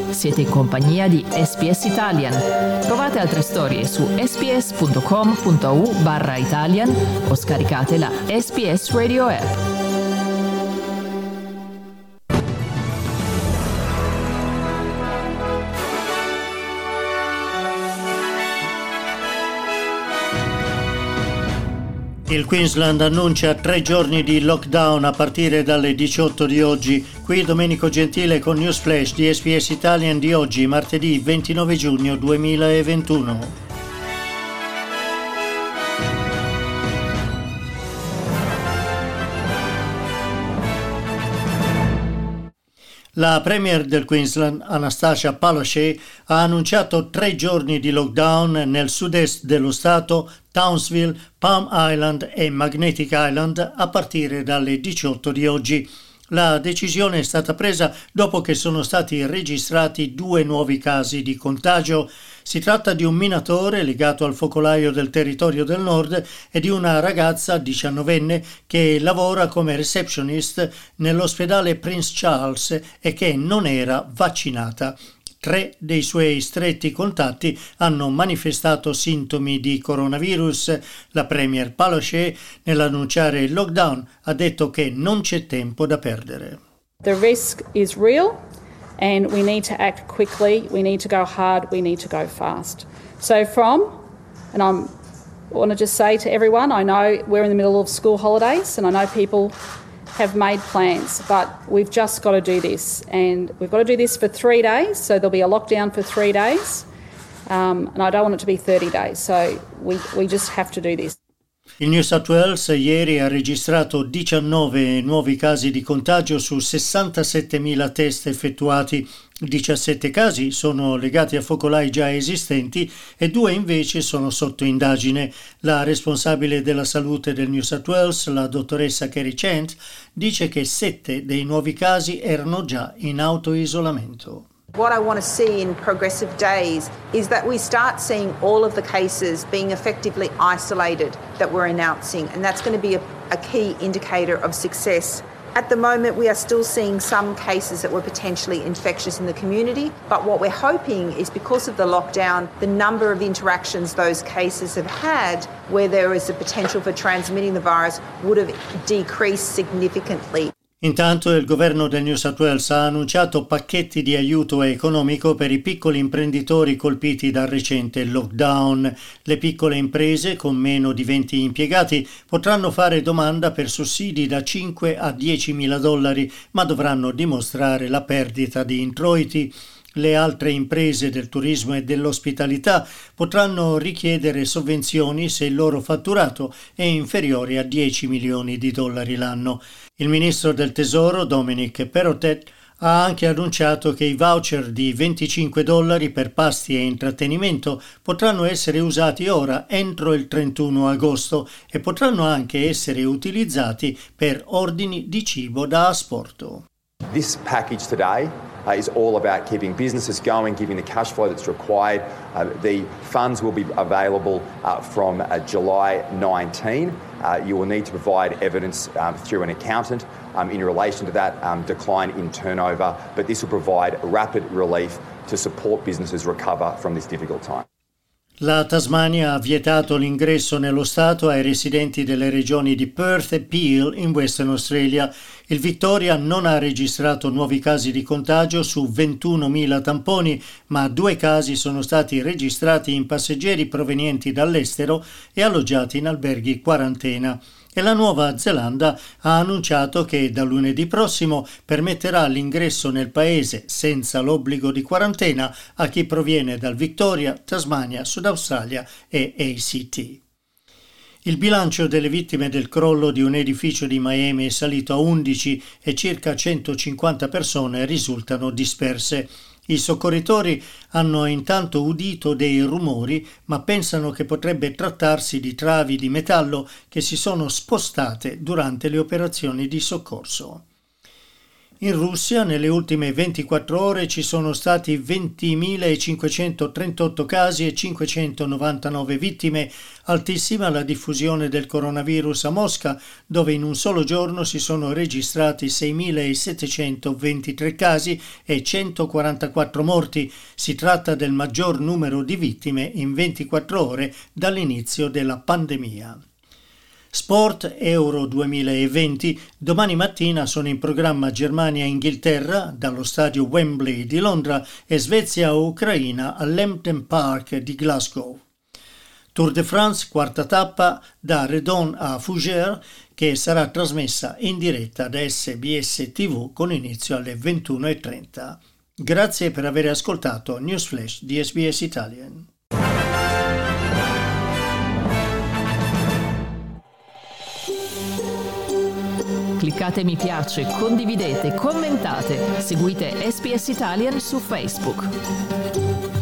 Siete in compagnia di SBS Italian. Trovate altre storie su sbs.com.au/Italian o scaricate la SBS Radio app. Il Queensland annuncia 3 giorni di lockdown a partire dalle 18 di oggi. Qui Domenico Gentile con News Flash di SBS Italian di oggi, martedì 29 giugno 2021. La Premier del Queensland, Anastasia Palaszczuk, ha annunciato 3 giorni di lockdown nel sud-est dello Stato, Townsville, Palm Island e Magnetic Island a partire dalle 18 di oggi. La decisione è stata presa dopo che sono stati registrati 2 nuovi casi di contagio. Si tratta di un minatore legato al focolaio del territorio del nord e di una ragazza 19enne che lavora come receptionist nell'ospedale Prince Charles e che non era vaccinata. 3 dei suoi stretti contatti hanno manifestato sintomi di coronavirus. La Premier Palaszczuk, nell'annunciare il lockdown, ha detto che non c'è tempo da perdere. The risk is real and we need to act quickly, we need to go hard, we need to go fast. I want to just say to everyone, I know we're in the middle of school holidays and I know people have made plans, but we've just got to do this, and we've got to do this for 3 days, so there'll be a lockdown for 3 days, and I don't want it to be 30 days, so we just have to do this. Il New South Wales ieri ha registrato 19 nuovi casi di contagio su 67.000 test effettuati. 17 casi sono legati a focolai già esistenti e 2 invece sono sotto indagine. La responsabile della salute del New South Wales, la dottoressa Kerry Chant, dice che 7 dei nuovi casi erano già in autoisolamento. What I want to see in progressive days is that we start seeing all of the cases being effectively isolated that we're announcing, and that's going to be a key indicator of success. At the moment, we are still seeing some cases that were potentially infectious in the community, but what we're hoping is because of the lockdown, the number of interactions those cases have had where there is a potential for transmitting the virus would have decreased significantly. Intanto il governo del New South Wales ha annunciato pacchetti di aiuto economico per i piccoli imprenditori colpiti dal recente lockdown. Le piccole imprese con meno di 20 impiegati potranno fare domanda per sussidi da 5 a 10 mila dollari, ma dovranno dimostrare la perdita di introiti. Le altre imprese del turismo e dell'ospitalità potranno richiedere sovvenzioni se il loro fatturato è inferiore a 10 milioni di dollari l'anno. Il ministro del Tesoro, Dominic Perrottet, ha anche annunciato che i voucher di $25 per pasti e intrattenimento potranno essere usati ora entro il 31 agosto e potranno anche essere utilizzati per ordini di cibo da asporto. This package today is all about keeping businesses going, giving the cash flow that's required. The funds will be available from July 19. You will need to provide evidence through an accountant in relation to that decline in turnover, but this will provide rapid relief to support businesses recover from this difficult time. La Tasmania ha vietato l'ingresso nello Stato ai residenti delle regioni di Perth e Peel in Western Australia. Il Victoria non ha registrato nuovi casi di contagio su 21.000 tamponi, ma 2 casi sono stati registrati in passeggeri provenienti dall'estero e alloggiati in alberghi quarantena. E la Nuova Zelanda ha annunciato che da lunedì prossimo permetterà l'ingresso nel paese senza l'obbligo di quarantena a chi proviene dal Victoria, Tasmania, Sud Australia e ACT. Il bilancio delle vittime del crollo di un edificio di Miami è salito a 11 e circa 150 persone risultano disperse. I soccorritori hanno intanto udito dei rumori, ma pensano che potrebbe trattarsi di travi di metallo che si sono spostate durante le operazioni di soccorso. In Russia nelle ultime 24 ore ci sono stati 20.538 casi e 599 vittime, altissima la diffusione del coronavirus a Mosca, dove in un solo giorno si sono registrati 6.723 casi e 144 morti. Si tratta del maggior numero di vittime in 24 ore dall'inizio della pandemia. Sport Euro 2020. Domani mattina sono in programma Germania e Inghilterra dallo stadio Wembley di Londra e Svezia o Ucraina all'Hampden Park di Glasgow. Tour de France, quarta tappa da Redon a Fougères, che sarà trasmessa in diretta da SBS TV con inizio alle 21:30. Grazie per aver ascoltato News Flash di SBS Italian. Cliccate mi piace, condividete, commentate, seguite SBS Italian su Facebook.